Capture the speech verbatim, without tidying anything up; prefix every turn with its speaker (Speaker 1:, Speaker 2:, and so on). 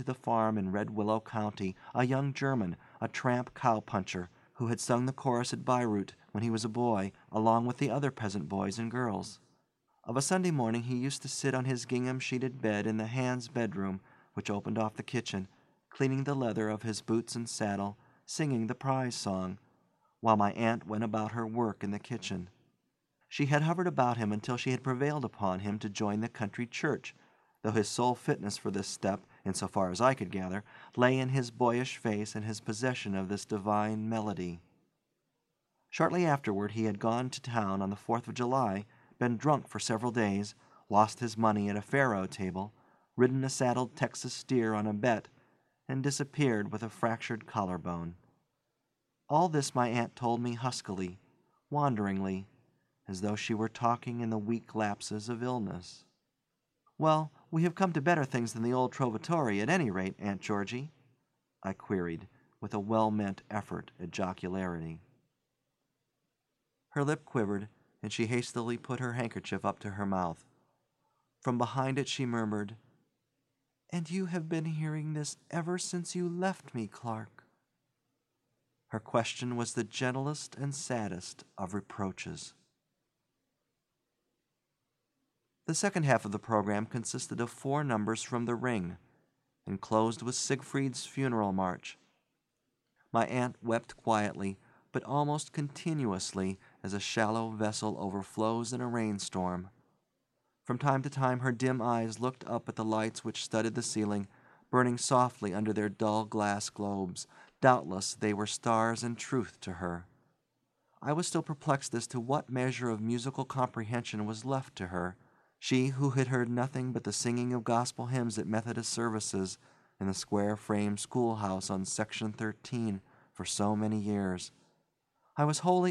Speaker 1: to the farm in Red Willow County a young German, a tramp cow-puncher, who had sung the chorus at Bayreuth when he was a boy, along with the other peasant boys and girls. Of a Sunday morning he used to sit on his gingham-sheeted bed in the Hands' bedroom, which opened off the kitchen, cleaning the leather of his boots and saddle, singing the prize song, while my aunt went about her work in the kitchen. She had hovered about him until she had prevailed upon him to join the country church, though his sole fitness for this step, in so far as I could gather, lay in his boyish face and his possession of this divine melody. Shortly afterward he had gone to town on the Fourth of July, been drunk for several days, lost his money at a faro table, ridden a saddled Texas steer on a bet, and disappeared with a fractured collarbone. All this my aunt told me huskily, wanderingly, as though she were talking in the weak lapses of illness. "Well, we have come to better things than the old Trovatore, at any rate, Aunt Georgie?" I queried, with a well-meant effort at jocularity. Her lip quivered, and she hastily put her handkerchief up to her mouth. From behind it she murmured, "And you have been hearing this ever since you left me, Clark." Her question was the gentlest and saddest of reproaches. The second half of the program consisted of four numbers from The Ring, and closed with Siegfried's Funeral March. My aunt wept quietly, but almost continuously, as a shallow vessel overflows in a rainstorm. From time to time her dim eyes looked up at the lights which studded the ceiling, burning softly under their dull glass globes. Doubtless they were stars in truth to her. I was still perplexed as to what measure of musical comprehension was left to her, she who had heard nothing but the singing of gospel hymns at Methodist services in the square-frame schoolhouse on Section thirteen for so many years. I was wholly